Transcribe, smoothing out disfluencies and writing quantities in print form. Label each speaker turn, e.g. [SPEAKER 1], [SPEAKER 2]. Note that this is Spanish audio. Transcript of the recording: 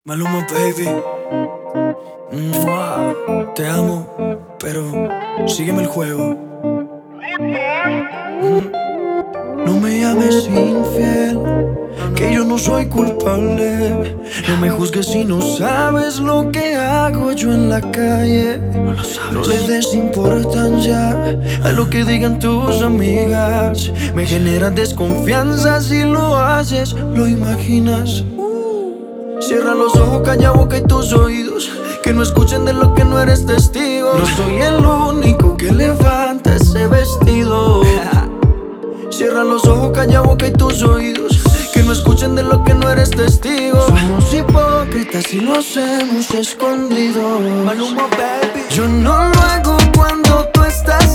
[SPEAKER 1] Maluma, baby. Mua. Te amo, pero sígueme el juego. No me llames infiel, que yo no soy culpable. No me juzgues si no sabes lo que hago yo en la calle. No le des importancia a lo que digan tus amigas. Me genera desconfianza si lo haces, lo imaginas. Cierra los ojos, calla boca y tus oídos, que no escuchen de lo que no eres testigo. No soy el único que levanta ese vestido. Cierra los ojos, calla boca y tus oídos, que no escuchen de lo que no eres testigo. Somos hipócritas y nos hemos escondido. Maluma, baby. Yo no lo hago cuando tú estás